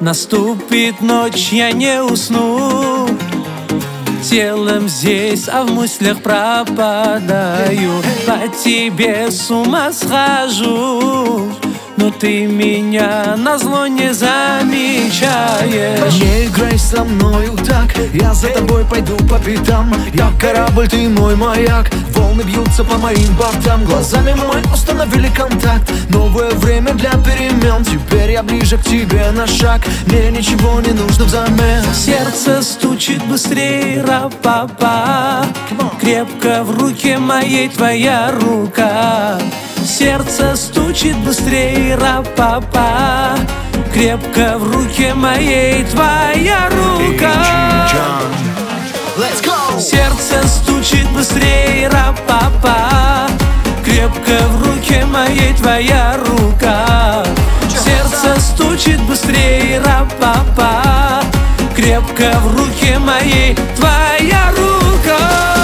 Наступит ночь, я не усну. Телом здесь, а в мыслях пропадаю. По тебе с ума схожу, но ты меня назло не замечаешь. Не играй со мною так, я за тобой пойду по пятам. Я корабль, ты мой маяк, волны бьются по моим бортам. Глазами мы установили контакт, новое время для перемен. Теперь я ближе к тебе на шаг, мне ничего не нужно взамен. Сердце стучит быстрее, ра-па-па. Крепко в руке моей твоя рука. Сердце стучит быстрее, ра-па-па. Крепко в руке моей твоя рука. Let's go! Сердце стучит быстрее, ра-па-па. Крепко в руке моей твоя рука. Сердце стучит быстрее, ра-па-па. Крепко в руке моей твоя рука.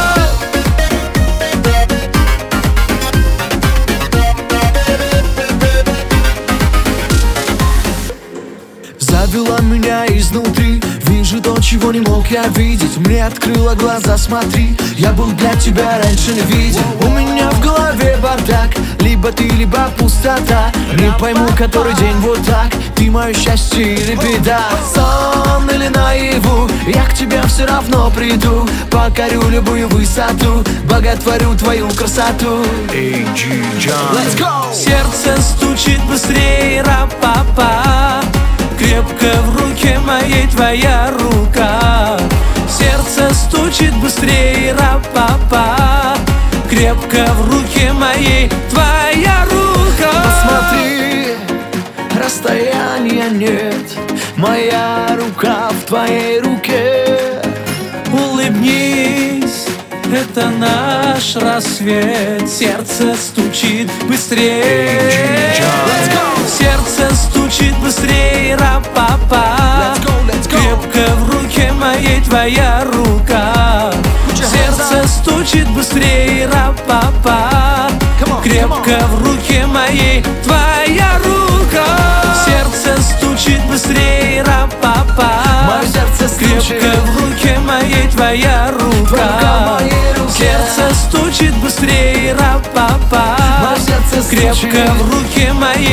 Завела меня изнутри, вижу то, чего не мог я видеть. Мне открыла глаза, смотри, я был для тебя раньше не виден. У меня в голове бардак, либо ты, либо пустота. Не пойму, который день вот так, ты мое счастье или беда. Сон или наяву, я к тебе все равно приду. Покорю любую высоту, боготворю твою красоту. Let's go! Сердце стучит быстрее, ра-па-па. Крепко в руке моей твоя рука. Сердце стучит быстрее, ра-па-па. Крепко в руке моей твоя рука. Посмотри, расстояния нет, моя рука в твоей руке. Улыбнись, это наш рассвет. Сердце стучит быстрее. Сердце стучит быстрее, ра-па-па. Крепко в руке моей твоя рука. Сердце стучит быстрее, ра-па-па. Крепко в руке моей твоя рука. Сердце стучит быстрее, ра-па-па. Крепко в руке моей твоя рука. Сердце стучит быстрее, ра-па-па. Крепко в руке моей